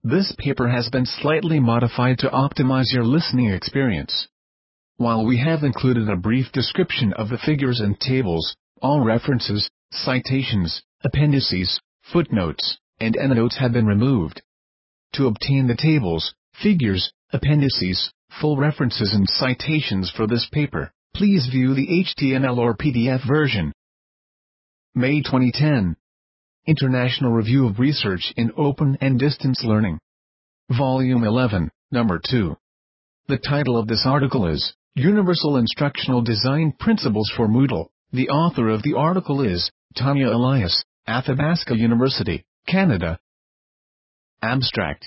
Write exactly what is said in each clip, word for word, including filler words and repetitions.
This paper has been slightly modified to optimize your listening experience. While we have included a brief description of the figures and tables, all references, citations, appendices, footnotes, and endnotes have been removed. To obtain the tables, figures, appendices, full references and citations for this paper, please view the H T M L or P D F version. May twenty ten. International Review of Research in Open and Distance Learning. Volume eleven, Number two. The title of this article is, Universal Instructional Design Principles for Moodle. The author of the article is, Tanya Elias, Athabasca University, Canada. Abstract.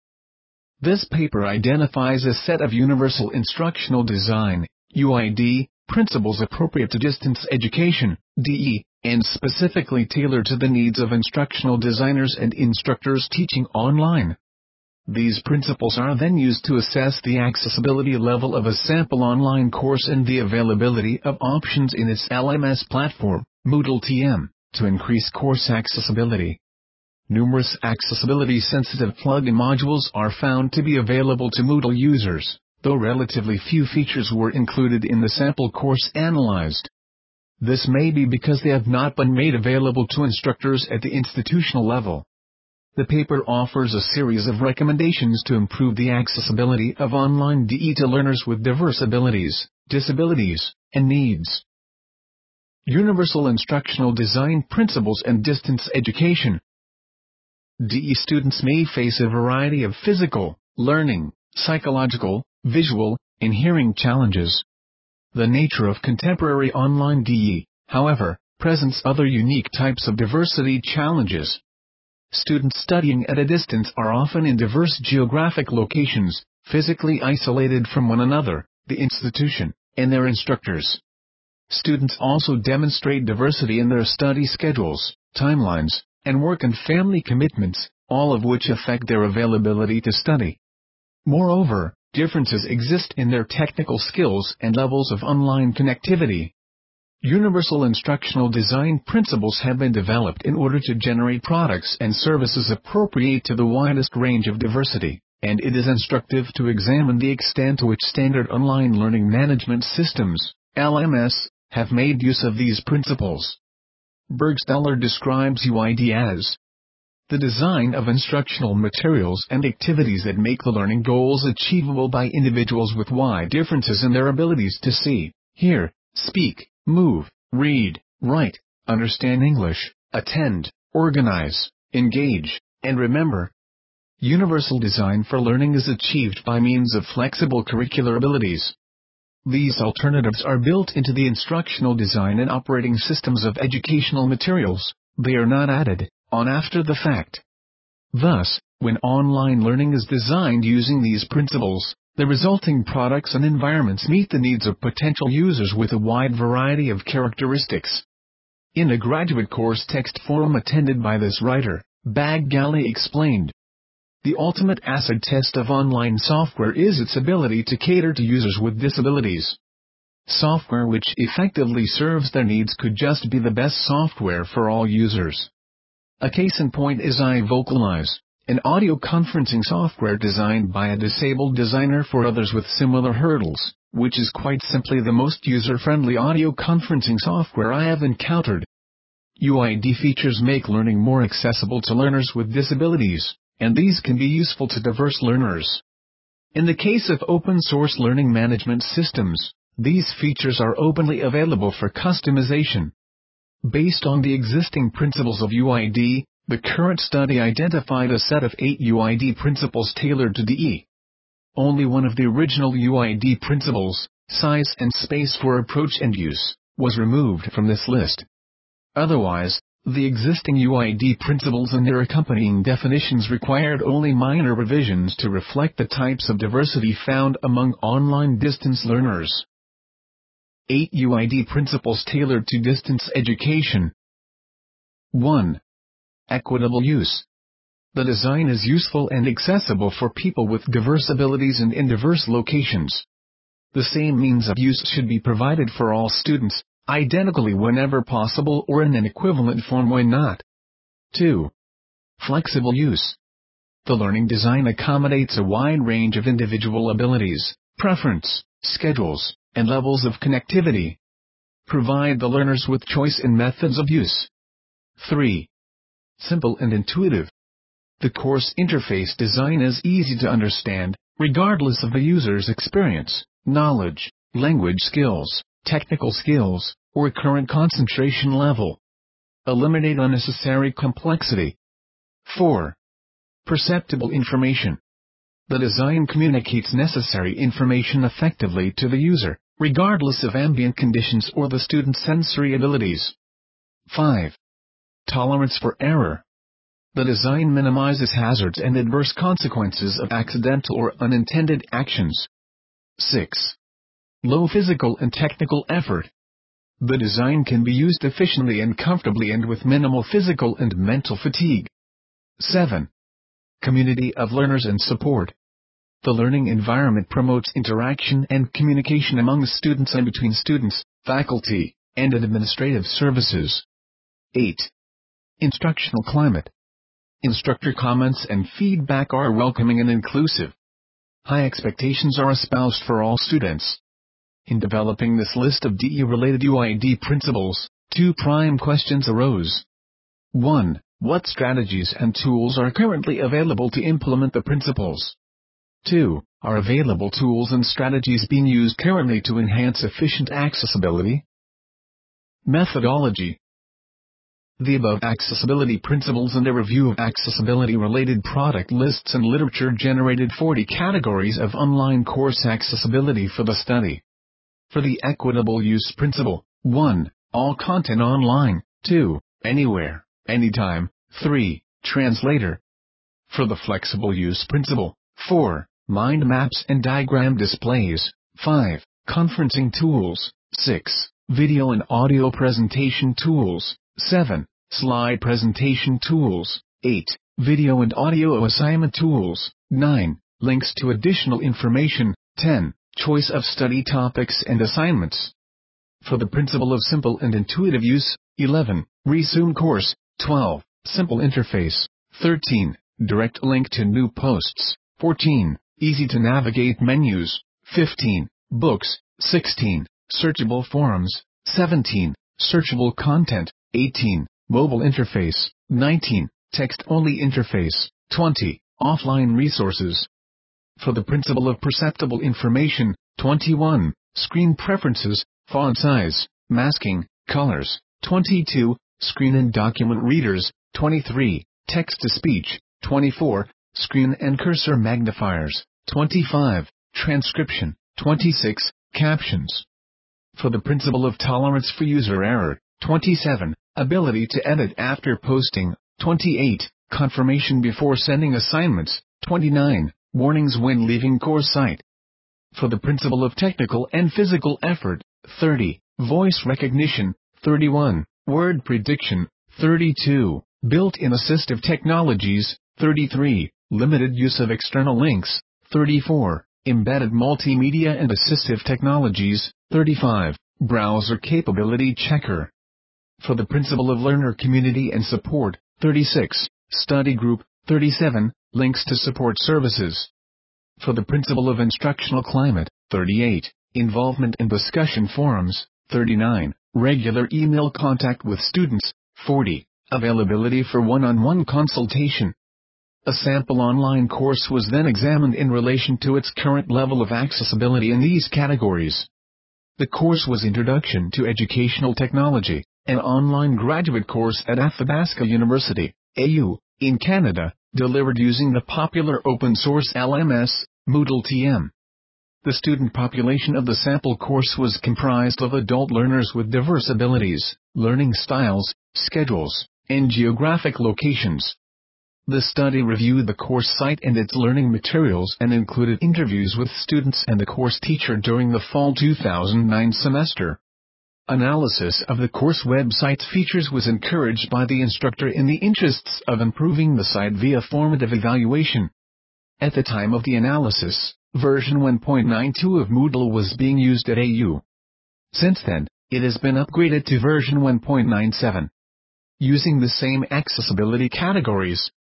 This paper identifies a set of universal instructional design, U I D, principles appropriate to distance education, D E, and specifically tailored to the needs of instructional designers and instructors teaching online. These principles are then used to assess the accessibility level of a sample online course and the availability of options in its L M S platform, Moodle T M, to increase course accessibility. Numerous accessibility-sensitive plugin modules are found to be available to Moodle users, though relatively few features were included in the sample course analyzed. This may be because they have not been made available to instructors at the institutional level. The paper offers a series of recommendations to improve the accessibility of online D E to learners with diverse abilities, disabilities, and needs. Universal Instructional Design Principles and Distance Education. D E students may face a variety of physical, learning, psychological, visual, and hearing challenges. The nature of contemporary online D E, however, presents other unique types of diversity challenges. Students studying at a distance are often in diverse geographic locations, physically isolated from one another, the institution, and their instructors. Students also demonstrate diversity in their study schedules, timelines, and work and family commitments, all of which affect their availability to study. Moreover, differences exist in their technical skills and levels of online connectivity. Universal instructional design principles have been developed in order to generate products and services appropriate to the widest range of diversity, and it is instructive to examine the extent to which standard online learning management systems, L M S, have made use of these principles. Burgstaller describes U I D as the design of instructional materials and activities that make the learning goals achievable by individuals with wide differences in their abilities to see, hear, speak, move, read, write, understand English, attend, organize, engage, and remember. Universal design for learning is achieved by means of flexible curricular abilities. These alternatives are built into the instructional design and operating systems of educational materials. They are not added on after the fact. Thus, when online learning is designed using these principles, the resulting products and environments meet the needs of potential users with a wide variety of characteristics. In a graduate course text forum attended by this writer, Bag Gali explained, the ultimate acid test of online software is its ability to cater to users with disabilities. Software which effectively serves their needs could just be the best software for all users. A case in point is iVocalize, an audio conferencing software designed by a disabled designer for others with similar hurdles, which is quite simply the most user-friendly audio conferencing software I have encountered. U I D features make learning more accessible to learners with disabilities, and these can be useful to diverse learners. In the case of open-source learning management systems, these features are openly available for customization. Based on the existing principles of U I D, the current study identified a set of eight U I D principles tailored to D E. Only one of the original U I D principles, size and space for approach and use, was removed from this list. Otherwise, the existing U I D principles and their accompanying definitions required only minor revisions to reflect the types of diversity found among online distance learners. eight U I D principles tailored to distance education. one. Equitable use. The design is useful and accessible for people with diverse abilities and in diverse locations. The same means of use should be provided for all students, identically whenever possible or in an equivalent form when not. two. Flexible use. The learning design accommodates a wide range of individual abilities, preference, schedules, and levels of connectivity. Provide the learners with choice in methods of use. three. Simple and intuitive. The course interface design is easy to understand, regardless of the user's experience, knowledge, language skills, technical skills, or current concentration level. Eliminate unnecessary complexity. four. Perceptible information. The design communicates necessary information effectively to the user, regardless of ambient conditions or the student's sensory abilities. five. Tolerance for error. The design minimizes hazards and adverse consequences of accidental or unintended actions. six. Low physical and technical effort. The design can be used efficiently and comfortably and with minimal physical and mental fatigue. seven. Community of learners and support. The learning environment promotes interaction and communication among students and between students, faculty, and administrative services. eight. Instructional climate. Instructor comments and feedback are welcoming and inclusive. High expectations are espoused for all students. In developing this list of D E-related U I D principles, two prime questions arose. one. What strategies and tools are currently available to implement the principles? two. Are available tools and strategies being used currently to enhance efficient accessibility? Methodology. The above accessibility principles and a review of accessibility-related product lists and literature generated forty categories of online course accessibility for the study. For the equitable use principle, one. All content online, two. Anywhere, anytime, three. Translator. For the flexible use principle, four. Mind maps and diagram displays, five. Conferencing tools, six. Video and audio presentation tools, seven. Slide presentation tools, eight. Video and audio assignment tools, nine. Links to additional information, ten. Choice of study topics and assignments. For the principle of simple and intuitive use, eleven. Resume course, twelve. Simple interface, thirteen. Direct link to new posts, fourteen. Easy to navigate menus, fifteen. Books, sixteen. Searchable forums, seventeen. Searchable content, eighteen. Mobile interface, nineteen. Text-only interface, twenty. Offline resources. For the principle of perceptible information, twenty-one. Screen preferences, font size, masking, colors, twenty-two. Screen and document readers, twenty-three. Text-to-speech, twenty-four. Screen and cursor magnifiers, twenty-five. Transcription, twenty-six. Captions. For the principle of tolerance for user error, twenty-seven. Ability to edit after posting, twenty-eight. Confirmation before sending assignments, twenty-nine. Warnings when leaving course site. For the principle of technical and physical effort, thirty. Voice recognition, thirty-one. Word prediction, thirty-two. Built-in assistive technologies, thirty-three. Limited use of external links, thirty-four. Embedded multimedia and assistive technologies, thirty-five. Browser capability checker. For the principle of learner community and support, thirty-six. Study group, thirty-seven. Links to support services. For the principle of instructional climate, thirty-eight. Involvement in discussion forums, thirty-nine. Regular email contact with students, forty. Availability for one-on-one consultation. A sample online course was then examined in relation to its current level of accessibility in these categories. The course was Introduction to Educational Technology, an online graduate course at Athabasca University, A U, in Canada, delivered using the popular open-source L M S, Moodle T M. The student population of the sample course was comprised of adult learners with diverse abilities, learning styles, schedules, and geographic locations. The study reviewed the course site and its learning materials and included interviews with students and the course teacher during the fall two thousand nine semester. Analysis of the course website's features was encouraged by the instructor in the interests of improving the site via formative evaluation. At the time of the analysis, version one point nine two of Moodle was being used at A U. Since then, it has been upgraded to version one point nine seven. Using the same accessibility categories,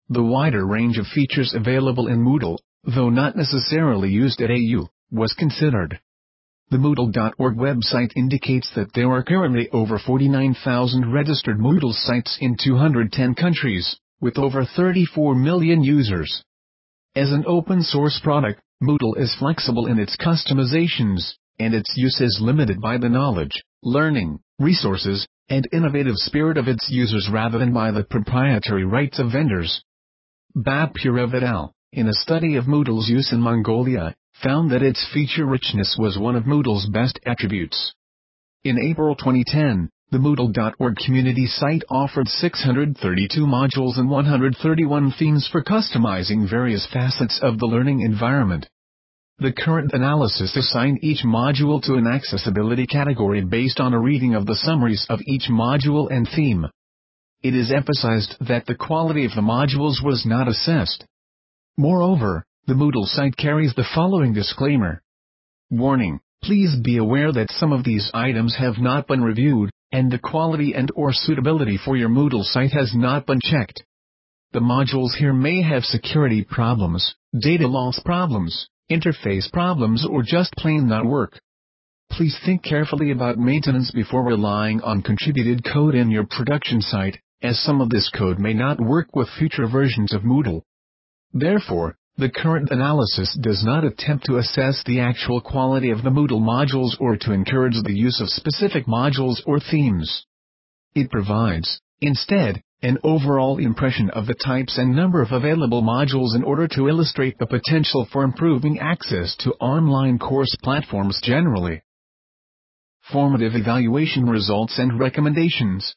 The wider range of features available in Moodle, though not necessarily used at A U, was considered. The Moodle dot org website indicates that there are currently over forty-nine thousand registered Moodle sites in two hundred ten countries, with over thirty-four million users. As an open-source product, Moodle is flexible in its customizations, and its use is limited by the knowledge, learning, resources, and innovative spirit of its users rather than by the proprietary rights of vendors. Bappurev et al., in a study of Moodle's use in Mongolia, found that its feature richness was one of Moodle's best attributes. In April twenty ten, the Moodle dot org community site offered six hundred thirty-two modules and one hundred thirty-one themes for customizing various facets of the learning environment. The current analysis assigned each module to an accessibility category based on a reading of the summaries of each module and theme. It is emphasized that the quality of the modules was not assessed. Moreover, the Moodle site carries the following disclaimer. Warning: please be aware that some of these items have not been reviewed, and the quality and or suitability for your Moodle site has not been checked. The modules here may have security problems, data loss problems, interface problems, or just plain not work. Please think carefully about maintenance before relying on contributed code in your production site, as some of this code may not work with future versions of Moodle. Therefore, the current analysis does not attempt to assess the actual quality of the Moodle modules or to encourage the use of specific modules or themes. It provides, instead, an overall impression of the types and number of available modules in order to illustrate the potential for improving access to online course platforms generally. Formative evaluation results and recommendations.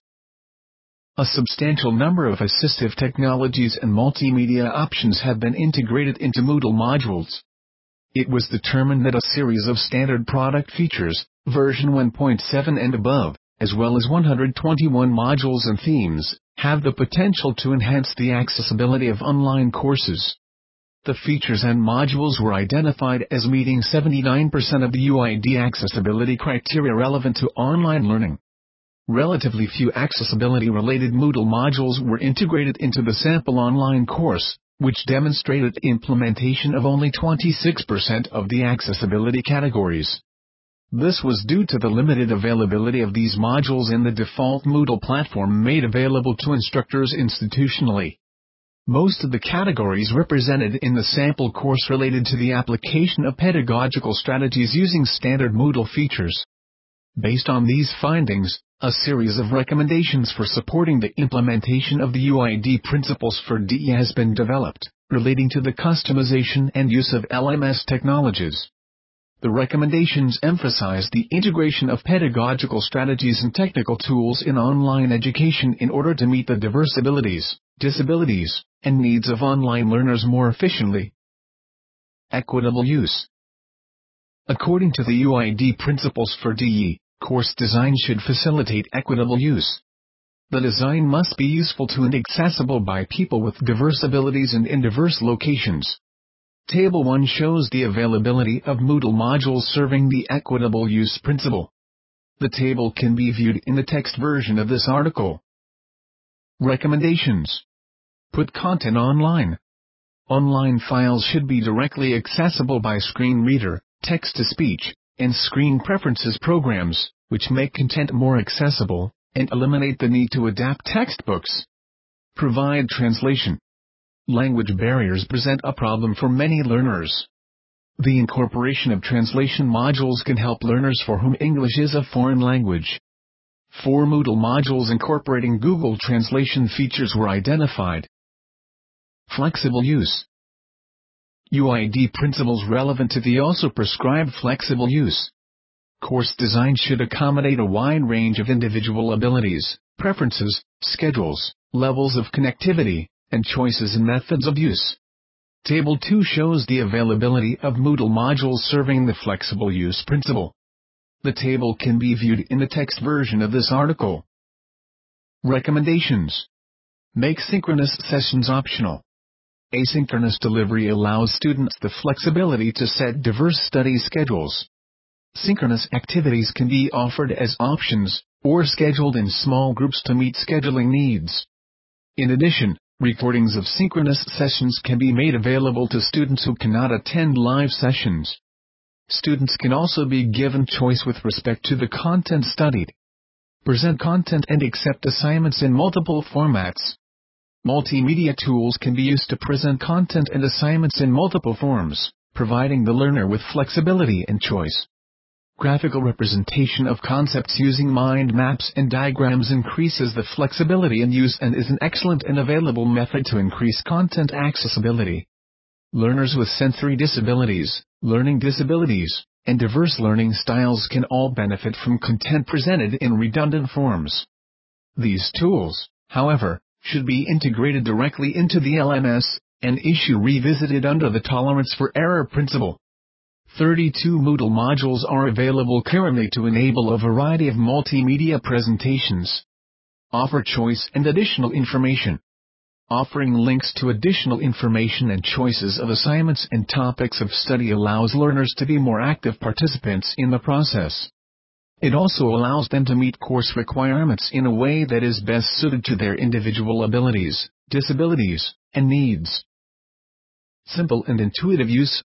A substantial number of assistive technologies and multimedia options have been integrated into Moodle modules. It was determined that a series of standard product features, version one point seven and above, as well as one hundred twenty-one modules and themes, have the potential to enhance the accessibility of online courses. The features and modules were identified as meeting seventy-nine percent of the U I D accessibility criteria relevant to online learning. Relatively few accessibility-related Moodle modules were integrated into the sample online course, which demonstrated implementation of only twenty-six percent of the accessibility categories. This was due to the limited availability of these modules in the default Moodle platform made available to instructors institutionally. Most of the categories represented in the sample course related to the application of pedagogical strategies using standard Moodle features. Based on these findings, a series of recommendations for supporting the implementation of the U I D principles for D E has been developed, relating to the customization and use of L M S technologies. The recommendations emphasize the integration of pedagogical strategies and technical tools in online education in order to meet the diverse abilities, disabilities, and needs of online learners more efficiently. Equitable use. According to the U I D principles for D E, course design should facilitate equitable use. The design must be useful to and accessible by people with diverse abilities and in diverse locations. Table one shows the availability of Moodle modules serving the equitable use principle. The table can be viewed in the text version of this article. Recommendations. Put content online. Online files should be directly accessible by screen reader, text-to-speech, and screen preferences programs, which make content more accessible, and eliminate the need to adapt textbooks. Provide translation. Language barriers present a problem for many learners. The incorporation of translation modules can help learners for whom English is a foreign language. Four Moodle modules incorporating Google Translation features were identified. Flexible use. U I D principles relevant to the also prescribe flexible use. Course design should accommodate a wide range of individual abilities, preferences, schedules, levels of connectivity, and choices in methods of use. Table two shows the availability of Moodle modules serving the flexible use principle. The table can be viewed in the text version of this article. Recommendations. Make synchronous sessions optional. Asynchronous delivery allows students the flexibility to set diverse study schedules. Synchronous activities can be offered as options, or scheduled in small groups to meet scheduling needs. In addition, Recordings of synchronous sessions can be made available to students who cannot attend live sessions. Students can also be given choice with respect to the content studied. Present content and accept assignments in multiple formats. Multimedia tools can be used to present content and assignments in multiple forms, providing the learner with flexibility and choice. Graphical representation of concepts using mind maps and diagrams increases the flexibility in use and is an excellent and available method to increase content accessibility. Learners with sensory disabilities, learning disabilities, and diverse learning styles can all benefit from content presented in redundant forms. These tools, however, should be integrated directly into the L M S, an issue revisited under the tolerance for error principle. thirty-two Moodle modules are available currently to enable a variety of multimedia presentations. Offer choice and additional information. Offering links to additional information and choices of assignments and topics of study allows learners to be more active participants in the process. It also allows them to meet course requirements in a way that is best suited to their individual abilities, disabilities, and needs. Simple and intuitive use.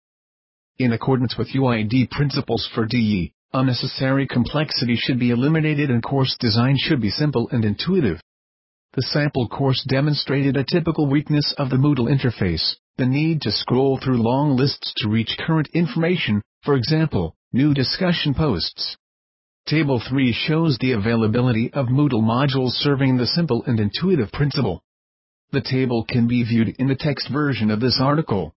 In accordance with U I D principles for D E, unnecessary complexity should be eliminated and course design should be simple and intuitive. The sample course demonstrated a typical weakness of the Moodle interface, the need to scroll through long lists to reach current information, for example, new discussion posts. Table three shows the availability of Moodle modules serving the simple and intuitive principle. The table can be viewed in the text version of this article.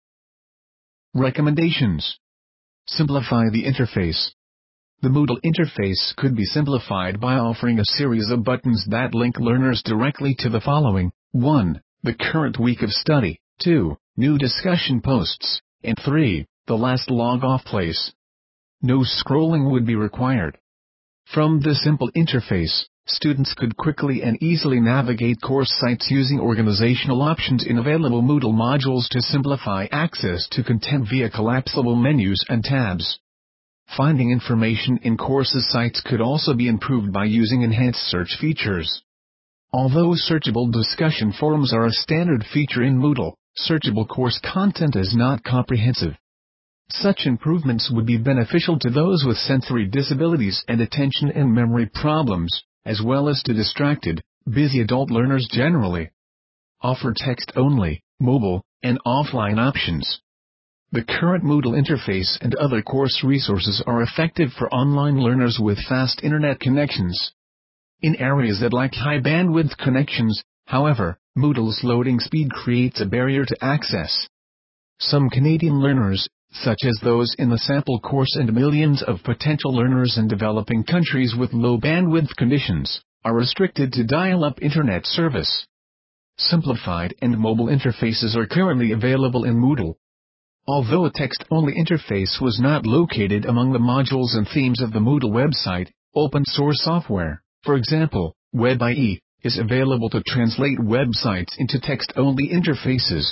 Recommendations. Simplify the interface. The Moodle interface could be simplified by offering a series of buttons that link learners directly to the following: one. The current week of study, two. New discussion posts, and three. The last log-off place. No scrolling would be required. From the simple interface, students could quickly and easily navigate course sites using organizational options in available Moodle modules to simplify access to content via collapsible menus and tabs. Finding information in courses sites could also be improved by using enhanced search features. Although searchable discussion forums are a standard feature in Moodle, searchable course content is not comprehensive. Such improvements would be beneficial to those with sensory disabilities and attention and memory problems, as well as to distracted, busy adult learners generally. Offer text-only, mobile, and offline options. The current Moodle interface and other course resources are effective for online learners with fast internet connections. In areas that lack high bandwidth connections, however, Moodle's loading speed creates a barrier to access. Some Canadian learners, such as those in the sample course and millions of potential learners in developing countries with low bandwidth conditions, are restricted to dial-up internet service. Simplified and mobile interfaces are currently available in Moodle. Although a text-only interface was not located among the modules and themes of the Moodle website, open-source software, for example, WebIE, is available to translate websites into text-only interfaces.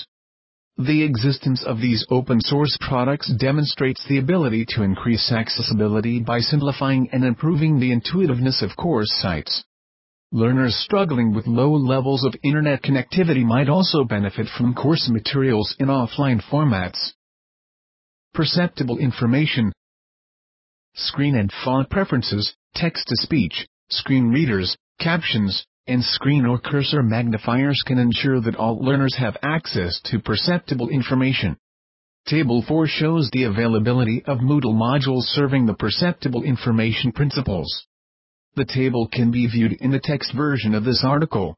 The existence of these open-source products demonstrates the ability to increase accessibility by simplifying and improving the intuitiveness of course sites. Learners struggling with low levels of internet connectivity might also benefit from course materials in offline formats. Perceptible information. Screen and font preferences, text-to-speech, screen readers, captions, and screen or cursor magnifiers can ensure that all learners have access to perceptible information. Table four shows the availability of Moodle modules serving the perceptible information principles. The table can be viewed in the text version of this article.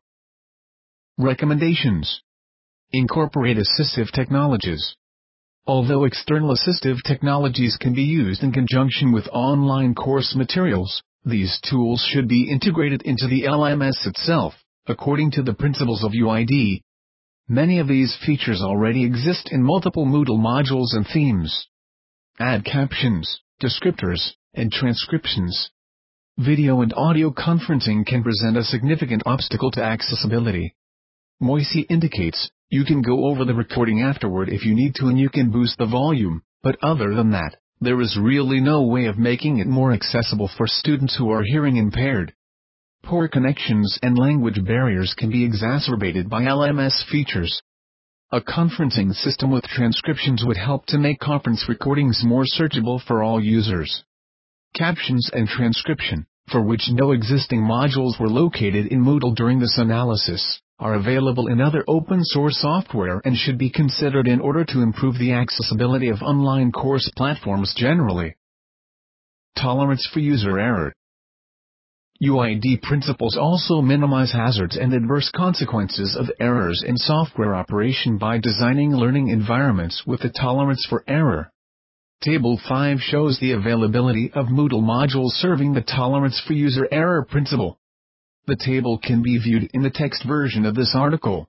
Recommendations. Incorporate assistive technologies. Although external assistive technologies can be used in conjunction with online course materials, these tools should be integrated into the L M S itself, according to the principles of U I D. Many of these features already exist in multiple Moodle modules and themes. Add captions, descriptors, and transcriptions. Video and audio conferencing can present a significant obstacle to accessibility. Moisey indicates, you can go over the recording afterward if you need to and you can boost the volume, but other than that, there is really no way of making it more accessible for students who are hearing impaired. Poor connections and language barriers can be exacerbated by L M S features. A conferencing system with transcriptions would help to make conference recordings more searchable for all users. Captions and transcription, for which no existing modules were located in Moodle during this analysis, are available in other open-source software and should be considered in order to improve the accessibility of online course platforms generally. Tolerance for user error. U I D principles also minimize hazards and adverse consequences of errors in software operation by designing learning environments with a tolerance for error. Table five shows the availability of Moodle modules serving the tolerance for user error principle. The table can be viewed in the text version of this article.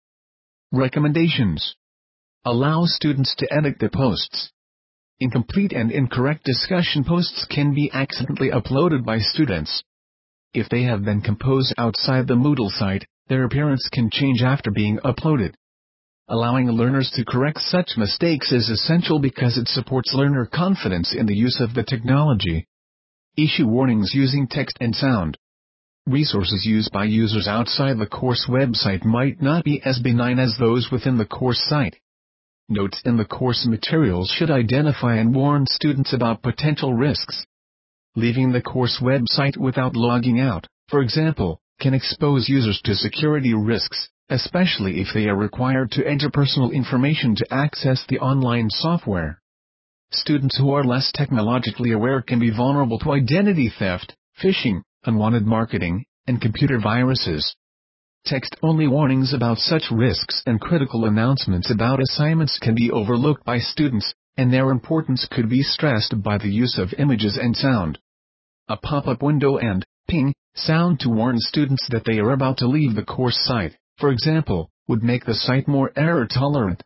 Recommendations. Allow students to edit the posts. Incomplete and incorrect discussion posts can be accidentally uploaded by students. If they have been composed outside the Moodle site, their appearance can change after being uploaded. Allowing learners to correct such mistakes is essential because it supports learner confidence in the use of the technology. Issue warnings using text and sound. Resources used by users outside the course website might not be as benign as those within the course site. Notes in the course materials should identify and warn students about potential risks. Leaving the course website without logging out, for example, can expose users to security risks, especially if they are required to enter personal information to access the online software. Students who are less technologically aware can be vulnerable to identity theft, phishing, unwanted marketing, and computer viruses. Text-only warnings about such risks and critical announcements about assignments can be overlooked by students, and their importance could be stressed by the use of images and sound. A pop-up window and ping sound to warn students that they are about to leave the course site, for example, would make the site more error-tolerant.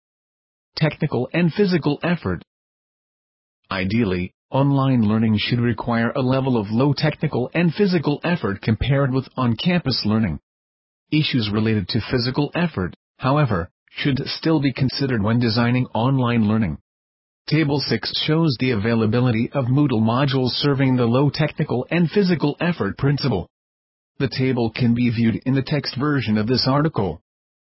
Technical and physical effort. Ideally, online learning should require a level of low technical and physical effort compared with on-campus learning. Issues related to physical effort, however, should still be considered when designing online learning. Table six shows the availability of Moodle modules serving the low technical and physical effort principle. The table can be viewed in the text version of this article.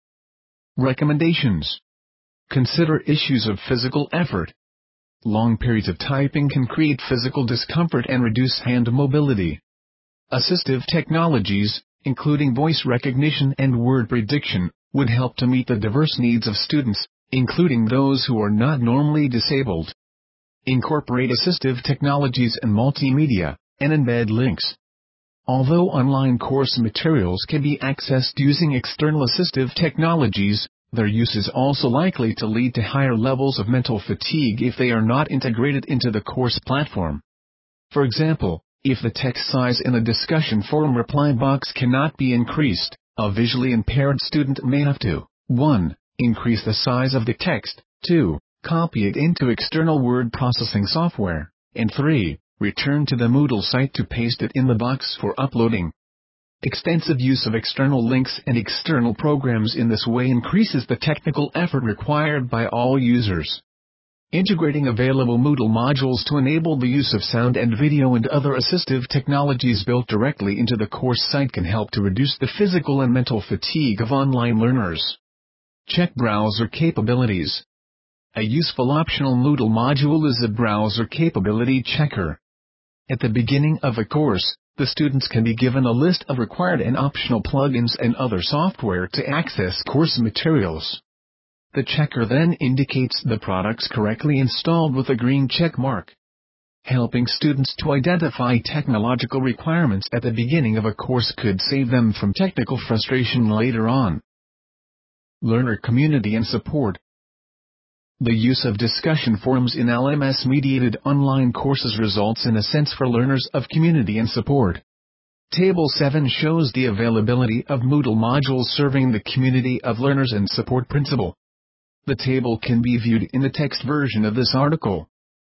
Recommendations. Consider issues of physical effort. Long periods of typing can create physical discomfort and reduce hand mobility. Assistive technologies, including voice recognition and word prediction, would help to meet the diverse needs of students, including those who are not normally disabled. Incorporate assistive technologies and multimedia, and embed links. Although online course materials can be accessed using external assistive technologies, their use is also likely to lead to higher levels of mental fatigue if they are not integrated into the course platform. For example, if the text size in a discussion forum reply box cannot be increased, a visually impaired student may have to one Increase the size of the text, two Copy it into external word processing software, and three Return to the Moodle site to paste it in the box for uploading. Extensive use of external links and external programs in this way increases the technical effort required by all users. Integrating available Moodle modules to enable the use of sound and video and other assistive technologies built directly into the course site can help to reduce the physical and mental fatigue of online learners. Check browser capabilities. A useful optional Moodle module is a browser capability checker. At the beginning of a course, the students can be given a list of required and optional plugins and other software to access course materials. The checker then indicates the products correctly installed with a green check mark. Helping students to identify technological requirements at the beginning of a course could save them from technical frustration later on. Learner community and support. The use of discussion forums in L M S-mediated online courses results in a sense for learners of community and support. Table seven shows the availability of Moodle modules serving the community of learners and support principle. The table can be viewed in the text version of this article.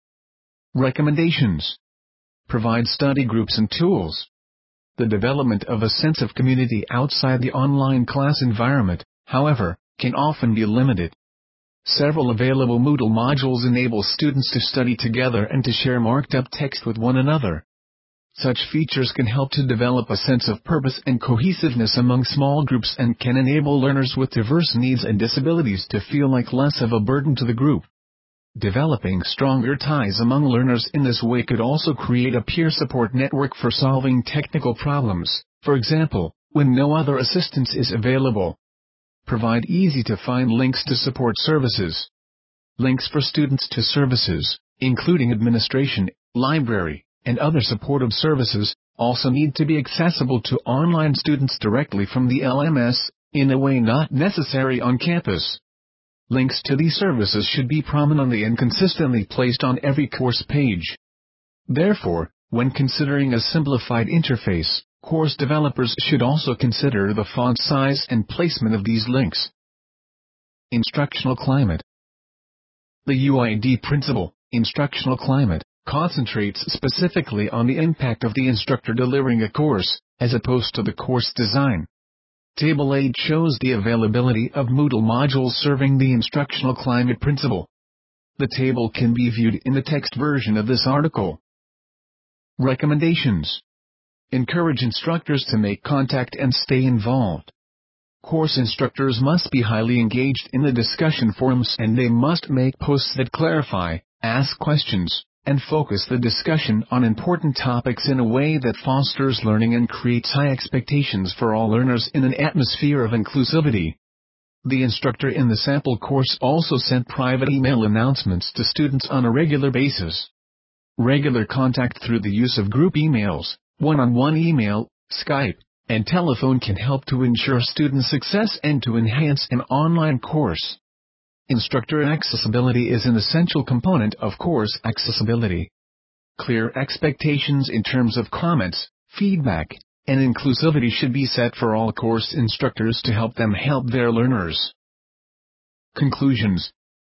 Recommendations. Provide study groups and tools. The development of a sense of community outside the online class environment, however, can often be limited. Several available Moodle modules enable students to study together and to share marked up text with one another. Such features can help to develop a sense of purpose and cohesiveness among small groups and can enable learners with diverse needs and disabilities to feel like less of a burden to the group. Developing stronger ties among learners in this way could also create a peer support network for solving technical problems, for example, when no other assistance is available. Provide easy-to-find links to support services. Links for students to services, including administration, library, and other supportive services, also need to be accessible to online students directly from the L M S, in a way not necessary on campus. Links to these services should be prominently and consistently placed on every course page. Therefore, when considering a simplified interface, course developers should also consider the font size and placement of these links. Instructional climate. The U I D principle, instructional climate, concentrates specifically on the impact of the instructor delivering a course, as opposed to the course design. Table eight shows the availability of Moodle modules serving the instructional climate principle. The table can be viewed in the text version of this article. Recommendations. Encourage instructors to make contact and stay involved. Course instructors must be highly engaged in the discussion forums and they must make posts that clarify, ask questions, and focus the discussion on important topics in a way that fosters learning and creates high expectations for all learners in an atmosphere of inclusivity. The instructor in the sample course also sent private email announcements to students on a regular basis. Regular contact through the use of group emails, one-on-one email, Skype, and telephone can help to ensure student success and to enhance an online course. Instructor accessibility is an essential component of course accessibility. Clear expectations in terms of comments, feedback, and inclusivity should be set for all course instructors to help them help their learners. Conclusions.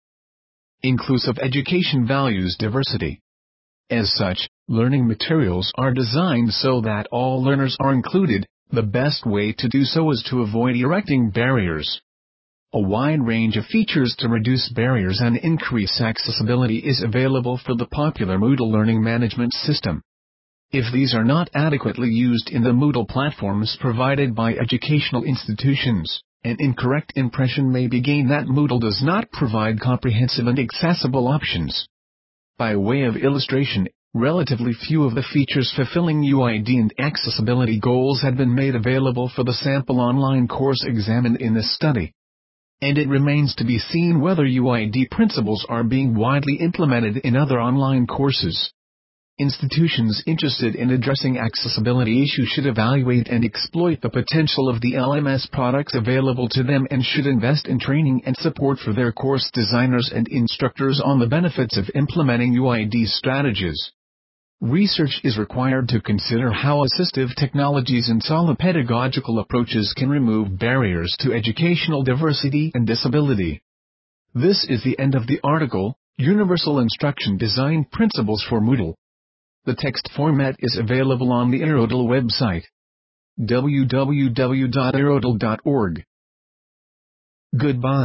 Inclusive education values diversity. As such, learning materials are designed so that all learners are included. The best way to do so is to avoid erecting barriers. A wide range of features to reduce barriers and increase accessibility is available for the popular Moodle learning management system. If these are not adequately used in the Moodle platforms provided by educational institutions, an incorrect impression may be gained that Moodle does not provide comprehensive and accessible options. By way of illustration, relatively few of the features fulfilling U I D and accessibility goals had been made available for the sample online course examined in this study. And it remains to be seen whether U I D principles are being widely implemented in other online courses. Institutions interested in addressing accessibility issues should evaluate and exploit the potential of the L M S products available to them and should invest in training and support for their course designers and instructors on the benefits of implementing U I D strategies. Research is required to consider how assistive technologies and solid pedagogical approaches can remove barriers to educational diversity and disability. This is the end of the article, Universal Instruction Design Principles for Moodle. The text format is available on the Aerodel website. w w w dot aerodel dot org. Goodbye.